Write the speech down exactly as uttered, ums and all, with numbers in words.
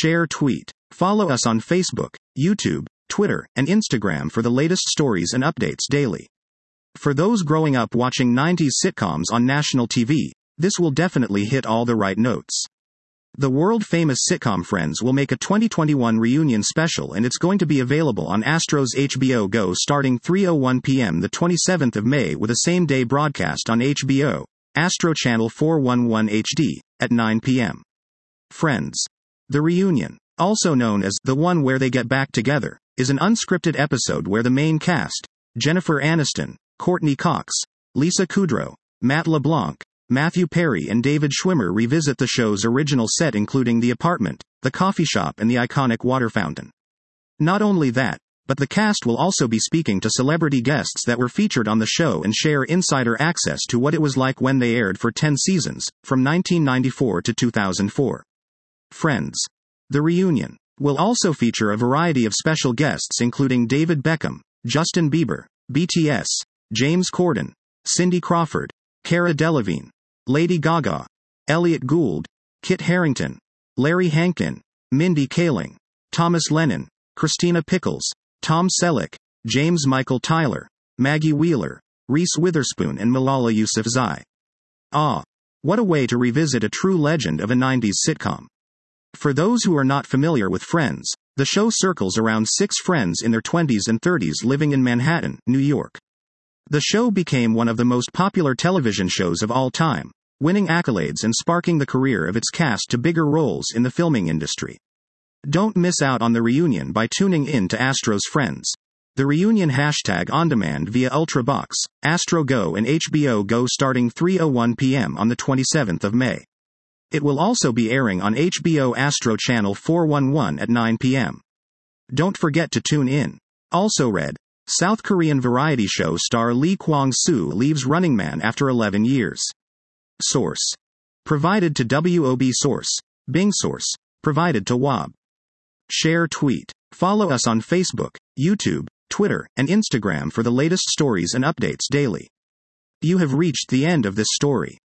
Share tweet. Follow us on Facebook, YouTube, Twitter, and Instagram for the latest stories and updates daily. For those growing up watching nineties sitcoms on national T V, this will definitely hit all the right notes. The world-famous sitcom Friends will make a twenty twenty-one reunion special, and it's going to be available on Astro's H B O Go starting three oh one p.m. the twenty-seventh of May, with a same-day broadcast on H B O, Astro Channel four eleven H D, at nine p.m. Friends. The Reunion, also known as The One Where They Get Back Together, is an unscripted episode where the main cast, Jennifer Aniston, Courtney Cox, Lisa Kudrow, Matt LeBlanc, Matthew Perry and David Schwimmer revisit the show's original set, including the apartment, the coffee shop and the iconic water fountain. Not only that, but the cast will also be speaking to celebrity guests that were featured on the show and share insider access to what it was like when they aired for ten seasons, from nineteen ninety-four to two thousand four. Friends. The Reunion will also feature a variety of special guests, including David Beckham, Justin Bieber, B T S, James Corden, Cindy Crawford, Cara Delevingne, Lady Gaga, Elliot Gould, Kit Harington, Larry Hankin, Mindy Kaling, Thomas Lennon, Christina Pickles, Tom Selleck, James Michael Tyler, Maggie Wheeler, Reese Witherspoon and Malala Yousafzai. Ah! What a way to revisit a true legend of a nineties sitcom. For those who are not familiar with Friends, the show circles around six friends in their twenties and thirties living in Manhattan, New York. The show became one of the most popular television shows of all time, winning accolades and sparking the career of its cast to bigger roles in the filming industry. Don't miss out on The Reunion by tuning in to Astro's Friends. The Reunion hashtag on demand via Ultrabox, Astro Go and H B O Go starting three oh one p.m. on the twenty-seventh of May. It will also be airing on H B O Astro Channel four eleven at nine p.m. Don't forget to tune in. Also read, South Korean variety show star Lee Kwang-soo leaves Running Man after eleven years. Source. Provided to W O B Source. Bing Source. Provided to W A B. Share tweet. Follow us on Facebook, YouTube, Twitter, and Instagram for the latest stories and updates daily. You have reached the end of this story.